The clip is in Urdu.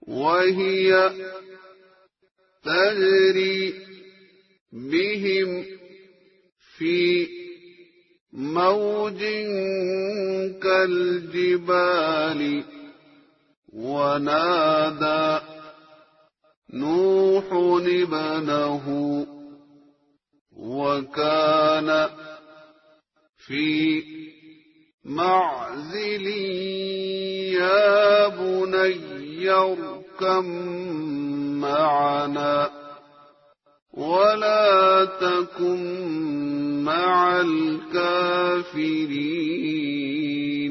وهي تجري بهم في موج كالجبال ونادى نوح ابنه وكان في معزل يا بني اركب معنا ولا تكن مع الكافرين